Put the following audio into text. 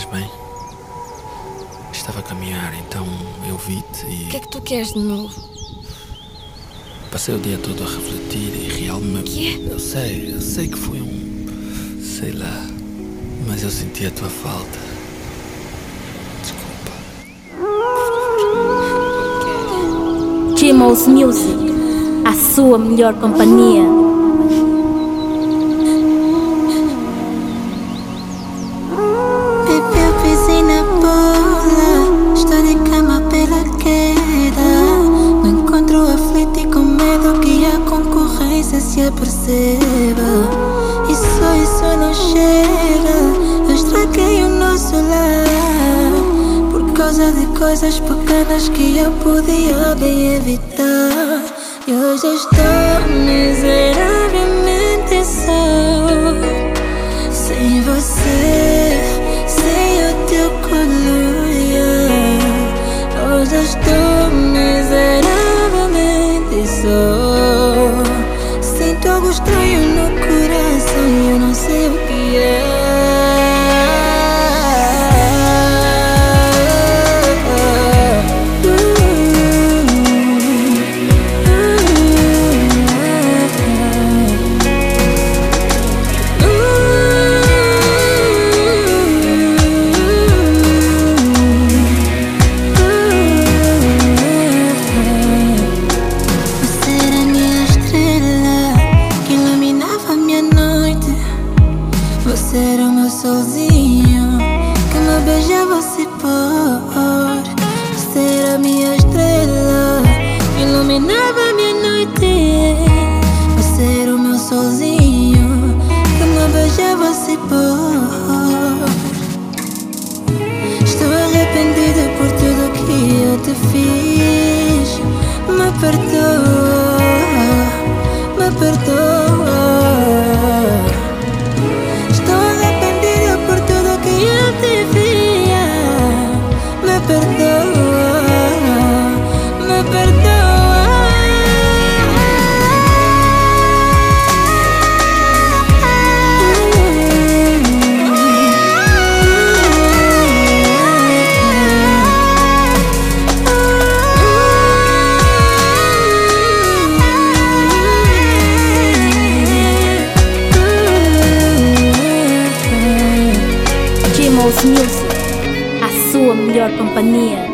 bem? Estava a caminhar, então eu vi-te e... O que é que tu queres de novo? Passei o dia todo a refletir e realmente... Quê? Eu sei que foi sei lá, mas eu senti a tua falta. Desculpa. Chimos Music, a sua melhor companhia. Bebeu, pisei na bola. Estou de cama pela queda. No encontro aflito e com medo que a concorrência se aperceba. Isso não chega. Eu estraguei o nosso lar por causa de coisas pequenas que eu podia bem evitar. E hoje estou miseravelmente só, sem você, sem o teu colher. Hoje estou miseravelmente só. Sinto algo estranho no coração e eu não sei o que é. Você era o meu solzinho que me beijava se pôr. Você era minha estrela que iluminava minha noite. Você era o meu solzinho que me beijava se pôr. Estou arrependido por tudo que eu te fiz. Me perdoa, me perdoa. Chimos Music, a sua melhor companhia.